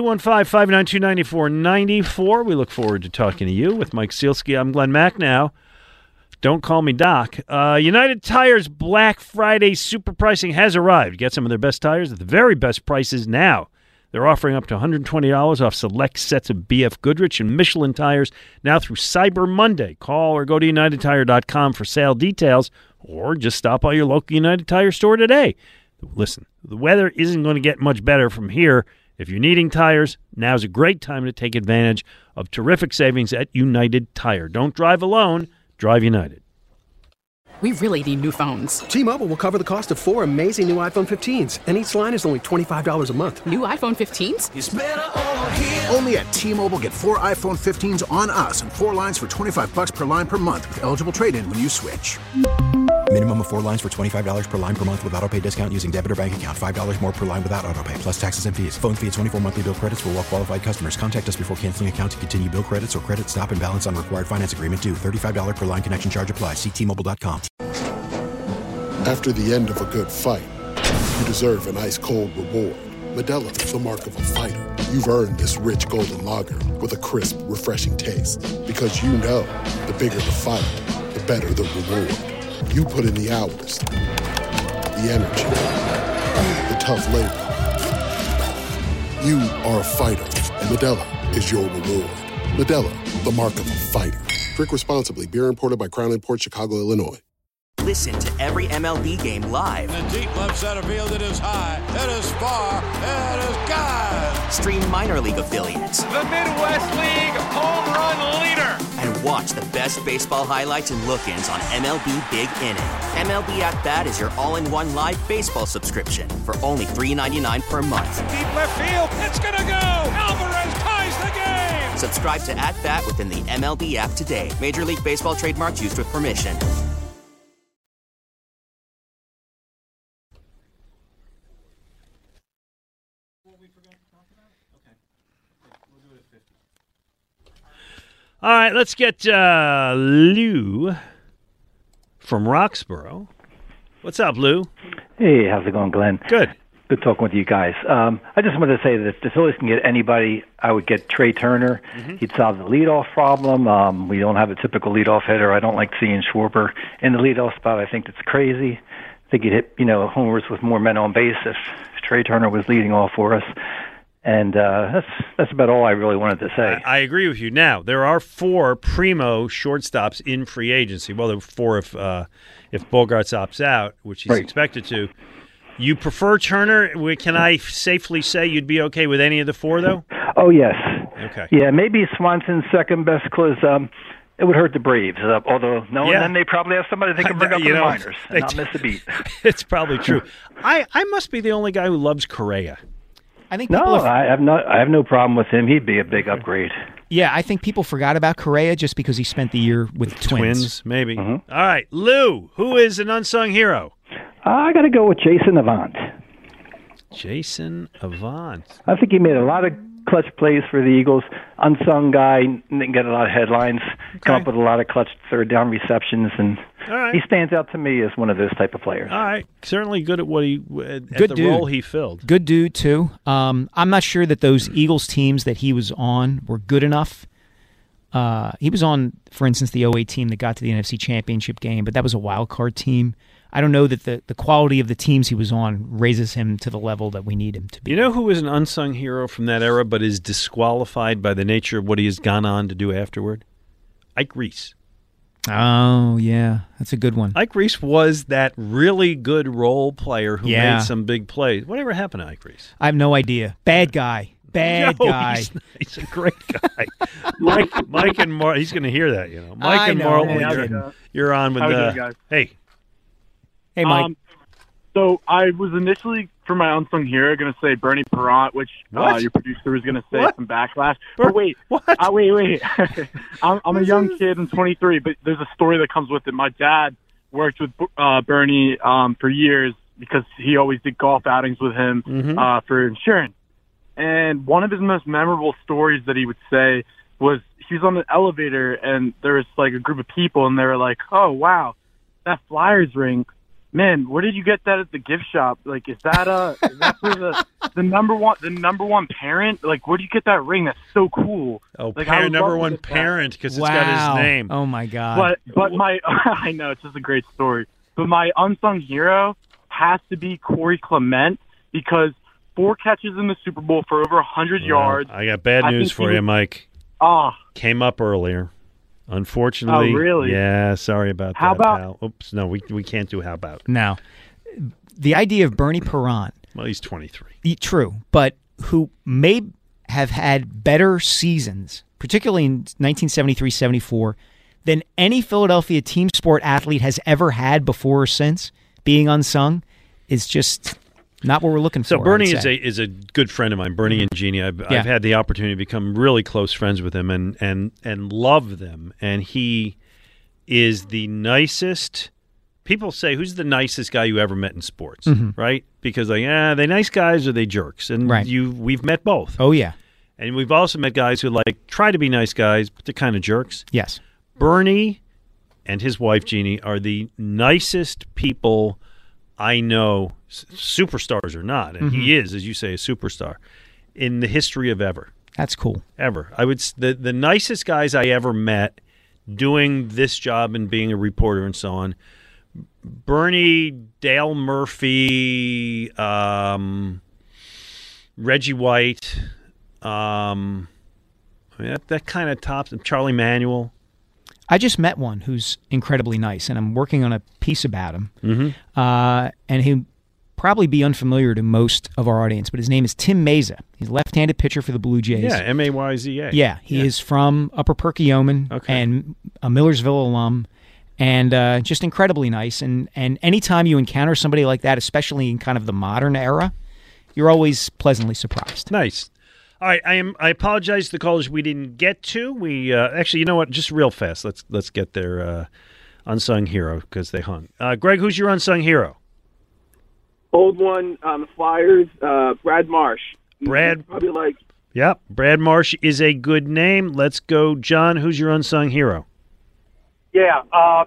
215-592-9494. We look forward to talking to you with Mike Sealski. I'm Glenn Mack now. Don't call me Doc. United Tire's Black Friday super pricing has arrived. Get some of their best tires at the very best prices now. They're offering up to $120 off select sets of BF Goodrich and Michelin tires now through Cyber Monday. Call or go to UnitedTire.com for sale details, or just stop by your local United Tire store today. Listen, the weather isn't going to get much better from here. If you're needing tires, now's a great time to take advantage of terrific savings at United Tire. Don't drive alone. Drive United. We really need new phones. T-Mobile will cover the cost of 4 amazing new iPhone 15s, and each line is only $25 a month. New iPhone 15s? It's better over here. Only at T-Mobile, get 4 iPhone 15s on us and 4 lines for $25 per line per month with eligible trade-in when you switch. Minimum of 4 lines for $25 per line per month with autopay discount using debit or bank account. $5 more per line without autopay, plus taxes and fees. Phone fee at 24 monthly bill credits for well-qualified customers. Contact us before canceling account to continue bill credits or credit stop and balance on required finance agreement due. $35 per line connection charge applies. See T-Mobile.com. After the end of a good fight, you deserve an ice-cold reward. Modelo is the mark of a fighter. You've earned this rich golden lager with a crisp, refreshing taste. Because you know, the bigger the fight, the better the reward. You put in the hours, the energy, the tough labor. You are a fighter, and Modelo is your reward. Modelo, the mark of a fighter. Drink responsibly. Beer imported by Crown Imports, Chicago, Illinois. Listen to every MLB game live. In the deep left center field, it is high, it is far, it is gone. Stream minor league affiliates. The Midwest League home run leader. And Watch the best baseball highlights and look-ins on MLB Big Inning. MLB At Bat is your all-in-one live baseball subscription for only $3.99 per month. Deep left field. It's going to go. Alvarez ties the game. Subscribe to At Bat within the MLB app today. Major League Baseball trademarks used with permission. All right, let's get Lou from Roxborough. What's up, Lou? Hey, how's it going, Glenn? Good. Good talking with you guys. I just wanted to say that if the Phillies can get anybody, I would get Trey Turner. Mm-hmm. He'd solve the leadoff problem. We don't have a typical leadoff hitter. I don't like seeing Schwarber in the leadoff spot. I think that's crazy. I think he'd hit, homers with more men on base if Trey Turner was leading off for us. And that's about all I really wanted to say. I agree with you. Now, there are 4 primo shortstops in free agency. Well, there are 4 if Bogaerts opts out, which he's expected to. You prefer Turner? Can I safely say you'd be okay with any of the 4, though? Oh, yes. Okay. Yeah, maybe Swanson's second best because it would hurt the Braves. Although knowing them, they probably have somebody they can bring up in the minors and not miss a beat. It's probably true. I must be the only guy who loves Correa. I think I have no problem with him. He'd be a big upgrade. Yeah, I think people forgot about Correa just because he spent the year with Twins. Maybe. Mm-hmm. All right, Lou, who is an unsung hero? I got to go with Jason Avant. Jason Avant. I think he made a lot of clutch plays for the Eagles. Unsung guy, didn't get a lot of headlines. Come up with a lot of clutch third down receptions, and he stands out to me as one of those type of players. All right, certainly good at what role he filled. Good dude too. I'm not sure that those Eagles teams that he was on were good enough. He was on, for instance, the 08 team that got to the NFC Championship game, but that was a wild card team. I don't know that the quality of the teams he was on raises him to the level that we need him to be. You know who is an unsung hero from that era but is disqualified by the nature of what he has gone on to do afterward? Ike Reese. Oh, yeah. That's a good one. Ike Reese was that really good role player who made some big plays. Whatever happened to Ike Reese? I have no idea. Bad guy. Bad guy. He's a great guy. Mike and Mark, he's going to hear that, Mike and Mark, you're on with the... Hey, Mike. So I was initially, for my unsung hero, going to say Bernie Parent, which your producer was going to say some backlash. But wait. What? Wait. I'm a young kid. I'm 23, but there's a story that comes with it. My dad worked with Bernie for years because he always did golf outings with him for insurance. And one of his most memorable stories that he would say was he was on the elevator, and there was like a group of people, and they were like, "Oh, wow, that Flyers ring. Man, where did you get that at the gift shop? Like, is that for the number one parent? Like, where do you get that ring? That's so cool." Oh, like, number one parent because it's got his name. Oh my God! But my I know it's just a great story. But my unsung hero has to be Corey Clement because 4 catches in the Super Bowl for over 100 yards. I got bad news for you, Mike. Came up earlier. Unfortunately. Oh, really? Yeah, sorry about how that, about, pal. Oops, no, we can't do how about. Now, the idea of Bernie Parent. Well, he's 23. True, but who may have had better seasons, particularly in 1973-74, than any Philadelphia team sport athlete has ever had before or since, being unsung, is just... not what we're looking for. So Bernie is a good friend of mine, Bernie and Jeannie. I've had the opportunity to become really close friends with him and love them. And he is the nicest. People say, who's the nicest guy you ever met in sports, right? Because are they nice guys or are they jerks? And we've met both. Oh, yeah. And we've also met guys who try to be nice guys, but they're kind of jerks. Yes. Bernie and his wife, Jeannie, are the nicest people I know, superstars or not, and he is, as you say, a superstar in the history of ever. That's cool. Ever. I would the nicest guys I ever met doing this job and being a reporter and so on. Bernie, Dale Murphy, Reggie White, that kind of tops. Charlie Manuel. I just met one who's incredibly nice, and I'm working on a piece about him. And probably be unfamiliar to most of our audience, but his name is Tim Mayza. He's a left-handed pitcher for the Blue Jays. Yeah, M-A-Y-Z-A. Yeah, he is from Upper Perkiomen and a Millersville alum, and just incredibly nice. And anytime you encounter somebody like that, especially in kind of the modern era, you're always pleasantly surprised. Nice. All right, I apologize to the callers we didn't get to. We actually, you know what? Just real fast, let's get their unsung hero because they hung. Greg, who's your unsung hero? Old one on the Flyers, Brad Marsh. Brad, probably like. Yep, Brad Marsh is a good name. Let's go, John. Who's your unsung hero? Yeah,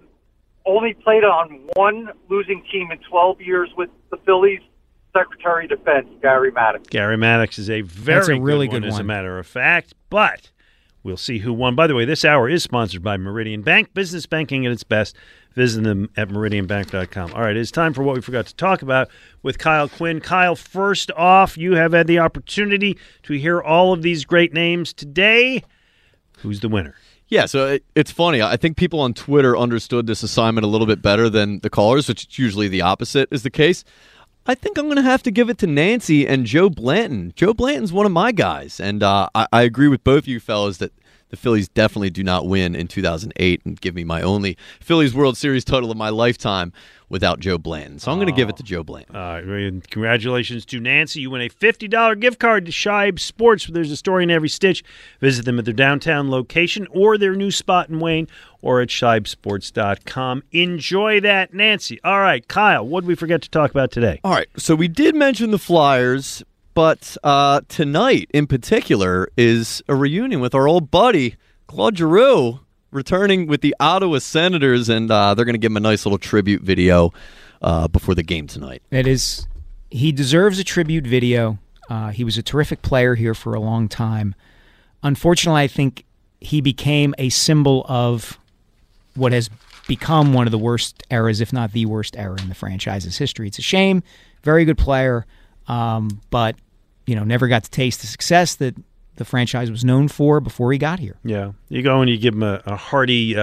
only played on one losing team in 12 years with the Phillies. Secretary of Defense, Gary Maddox. Gary Maddox is a very really good one, good as a one. matter of fact. But we'll see who won. By the way, this hour is sponsored by Meridian Bank. Business banking at its best. Visit them at meridianbank.com. All right, it's time for what we forgot to talk about with Kyle Quinn. Kyle, first off, you have had the opportunity to hear all of these great names today. Who's the winner? Yeah, so it's funny. I think people on Twitter understood this assignment a little bit better than the callers, which is usually the opposite is the case. I think I'm going to have to give it to Nancy and Joe Blanton. Joe Blanton's one of my guys, and I agree with both of you fellas that the Phillies definitely do not win in 2008 and give me my only Phillies World Series title of my lifetime without Joe Blanton. So I'm going to give it to Joe Blanton. All right, congratulations to Nancy. You win a $50 gift card to Shibe Sports. There's a story in every stitch. Visit them at their downtown location or their new spot in Wayne or at shibesports.com. Enjoy that, Nancy. All right, Kyle, what did we forget to talk about today? All right, so we did mention the Flyers, but tonight in particular is a reunion with our old buddy, Claude Giroux, returning with the Ottawa Senators, and they're going to give him a nice little tribute video before the game tonight. He deserves a tribute video. He was a terrific player here for a long time. Unfortunately, I think he became a symbol of what has become one of the worst eras, if not the worst era in the franchise's history. It's a shame. Very good player, but never got to taste the success that the franchise was known for before he got here. Yeah. You go and you give him a hearty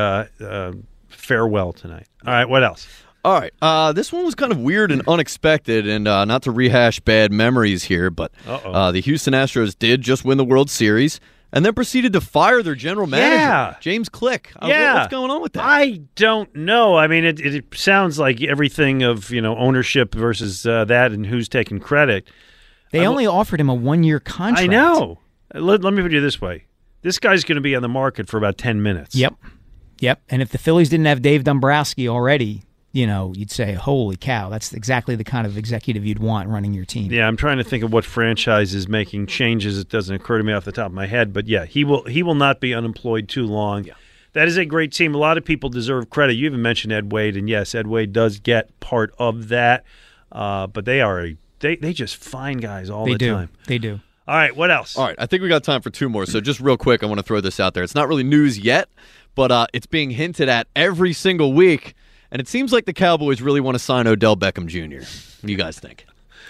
farewell tonight. All right, what else? All right. This one was kind of weird and unexpected, and not to rehash bad memories here, but the Houston Astros did just win the World Series and then proceeded to fire their general manager, James Click. What's going on with that? I don't know. I mean, it sounds like everything of ownership versus that and who's taking credit. They only offered him a one-year contract. I know. Let me put it this way. This guy's going to be on the market for about 10 minutes. Yep. And if the Phillies didn't have Dave Dombrowski already, you'd say, holy cow, that's exactly the kind of executive you'd want running your team. Yeah, I'm trying to think of what franchise is making changes. It doesn't occur to me off the top of my head. But, yeah, he will not be unemployed too long. Yeah. That is a great team. A lot of people deserve credit. You even mentioned Ed Wade, and, yes, Ed Wade does get part of that. But they just find guys all the time. They do. All right, what else? All right, I think we got time for two more. So just real quick, I want to throw this out there. It's not really news yet, but it's being hinted at every single week. And it seems like the Cowboys really want to sign Odell Beckham Jr. What do you guys think?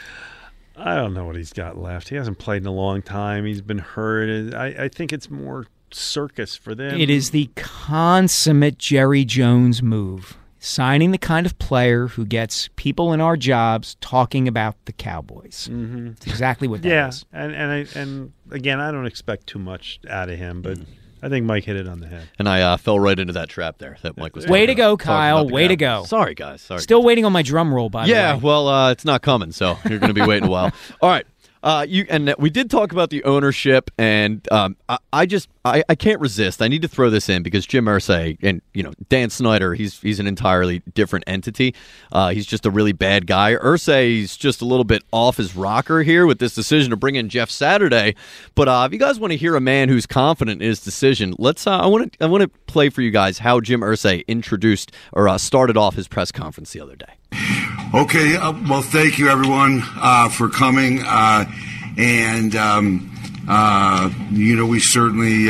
I don't know what he's got left. He hasn't played in a long time. He's been hurt. I think it's more circus for them. It is the consummate Jerry Jones move. Signing the kind of player who gets people in our jobs talking about the Cowboys. Mm-hmm. It's exactly what that is. And again, I don't expect too much out of him, but I think Mike hit it on the head. And I fell right into that trap there that Mike was Way to go, Kyle. Way to go. Sorry, guys. Sorry. Still waiting on my drum roll, by the way. Yeah, well, it's not coming, so you're going to be waiting a while. All right. We did talk about the ownership, and I can't resist. I need to throw this in because Jim Irsay and Dan Snyder, he's an entirely different entity. He's just a really bad guy. Irsay's just a little bit off his rocker here with this decision to bring in Jeff Saturday. But if you guys want to hear a man who's confident in his decision, let's. I want to play for you guys how Jim Irsay introduced or started off his press conference the other day. Okay, well, thank you, everyone, for coming. We certainly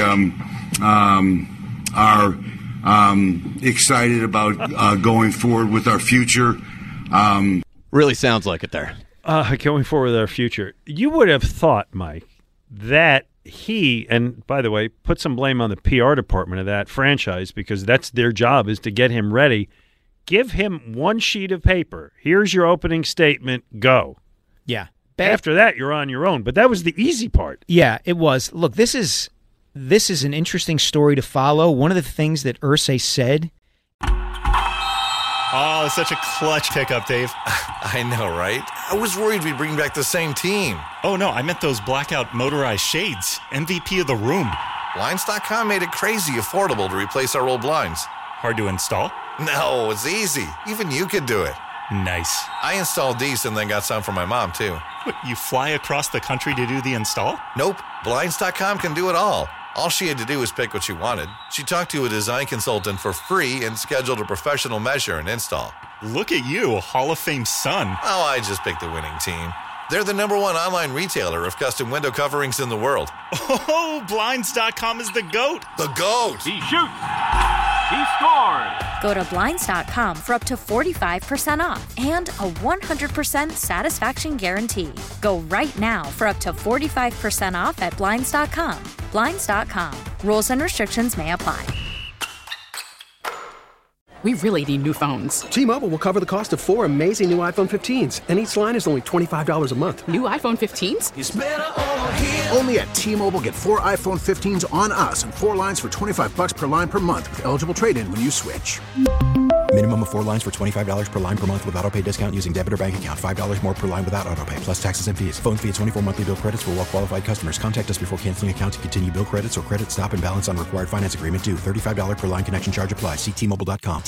are excited about going forward with our future. Really sounds like it there. Going forward with our future. You would have thought, Mike, that he, and by the way, put some blame on the PR department of that franchise because that's their job is to get him ready. give him one sheet of paper. Here's your opening statement. Go. Yeah. After that, you're on your own. But that was the easy part. Yeah, it was. Look, this is an interesting story to follow. One of the things that Irsay said. Oh, such a clutch pickup, Dave. I know, right? I was worried we'd bring back the same team. Oh, no, I meant those blackout motorized shades. MVP of the room. Blinds.com made it crazy affordable to replace our old blinds. Hard to install? No, it's easy. Even you could do it. Nice. I installed these and then got some for my mom, too. What, you fly across the country to do the install? Nope. Blinds.com can do it all. All she had to do was pick what she wanted. She talked to a design consultant for free and scheduled a professional measure and install. Look at you, a Hall of Fame son. Oh, I just picked the winning team. They're the #1 online retailer of custom window coverings in the world. Oh, Blinds.com is the GOAT. The GOAT. He shoots. He scores. Go to Blinds.com for up to 45% off and a 100% satisfaction guarantee. Go right now for up to 45% off at Blinds.com. Blinds.com. Rules and restrictions may apply. We really need new phones. T-Mobile will cover the cost of 4 amazing new iPhone 15s, and each line is only $25 a month. New iPhone 15s? It's better over here. Only at T-Mobile, get 4 iPhone 15s on us and 4 lines for $25 per line per month with eligible trade-in when you switch. Minimum of 4 lines for $25 per line per month with autopay discount using debit or bank account. $5 more per line without autopay, plus taxes and fees. Phone fee at 24 monthly bill credits for well-qualified customers. Contact us before canceling account to continue bill credits or credit stop and balance on required finance agreement due. $35 per line connection charge applies. See T-Mobile.com.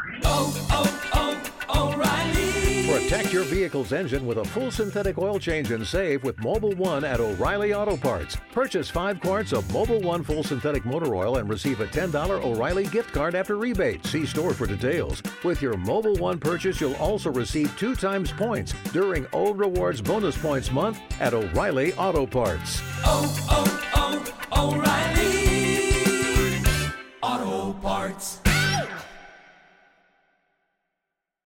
O'Reilly. Protect your vehicle's engine with a full synthetic oil change and save with Mobil 1 at O'Reilly Auto Parts. Purchase 5 quarts of Mobil 1 full synthetic motor oil and receive a $10 O'Reilly gift card after rebate. See store for details. With your Mobil 1 purchase, you'll also receive 2 times points during O Rewards Bonus Points Month at O'Reilly Auto Parts. O'Reilly Auto Parts.